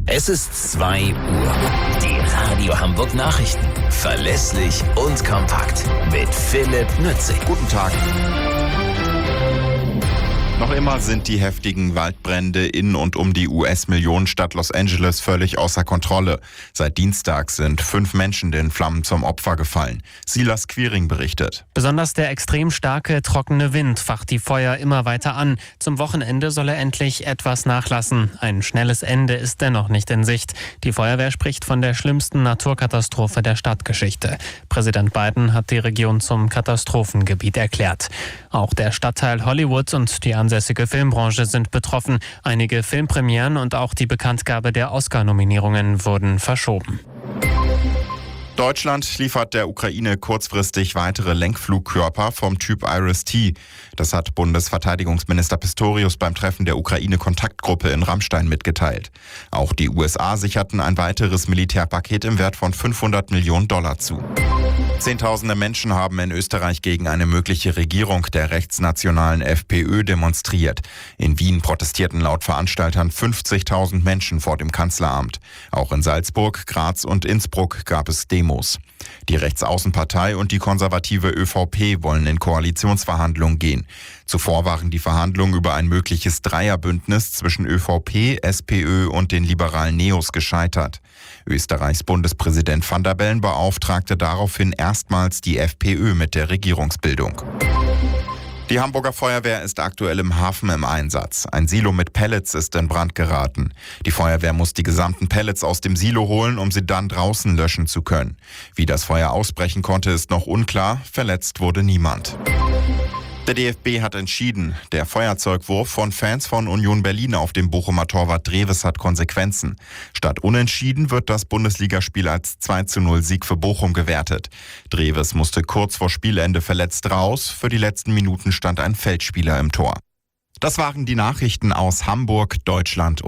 Es ist 2 Uhr. Die Radio Hamburg Nachrichten. Verlässlich und kompakt. Mit Philipp Nützig. Guten Tag. Noch immer sind die heftigen Waldbrände in und um die US-Millionenstadt Los Angeles völlig außer Kontrolle. Seit Dienstag sind 5 Menschen den Flammen zum Opfer gefallen. Silas Quiring berichtet. Besonders der extrem starke, trockene Wind facht die Feuer immer weiter an. Zum Wochenende soll er endlich etwas nachlassen. Ein schnelles Ende ist dennoch nicht in Sicht. Die Feuerwehr spricht von der schlimmsten Naturkatastrophe der Stadtgeschichte. Präsident Biden hat die Region zum Katastrophengebiet erklärt. Auch der Stadtteil Hollywood und die ansässige Filmbranche sind betroffen. Einige Filmpremieren und auch die Bekanntgabe der Oscar-Nominierungen wurden verschoben. Deutschland liefert der Ukraine kurzfristig weitere Lenkflugkörper vom Typ Iris-T. Das hat Bundesverteidigungsminister Pistorius beim Treffen der Ukraine-Kontaktgruppe in Ramstein mitgeteilt. Auch die USA sicherten ein weiteres Militärpaket im Wert von $500 Millionen zu. Zehntausende Menschen haben in Österreich gegen eine mögliche Regierung der rechtsnationalen FPÖ demonstriert. In Wien protestierten laut Veranstaltern 50.000 Menschen vor dem Kanzleramt. Auch in Salzburg, Graz und Innsbruck gab es Demos. Die Rechtsaußenpartei und die konservative ÖVP wollen in Koalitionsverhandlungen gehen. Zuvor waren die Verhandlungen über ein mögliches Dreierbündnis zwischen ÖVP, SPÖ und den liberalen Neos gescheitert. Österreichs Bundespräsident Van der Bellen beauftragte daraufhin erstmals die FPÖ mit der Regierungsbildung. Die Hamburger Feuerwehr ist aktuell im Hafen im Einsatz. Ein Silo mit Pellets ist in Brand geraten. Die Feuerwehr muss die gesamten Pellets aus dem Silo holen, um sie dann draußen löschen zu können. Wie das Feuer ausbrechen konnte, ist noch unklar. Verletzt wurde niemand. Der DFB hat entschieden, der Feuerzeugwurf von Fans von Union Berlin auf dem Bochumer Torwart Dreves hat Konsequenzen. Statt unentschieden wird das Bundesligaspiel als 2:0 Sieg für Bochum gewertet. Dreves musste kurz vor Spielende verletzt raus. Für die letzten Minuten stand ein Feldspieler im Tor. Das waren die Nachrichten aus Hamburg, Deutschland und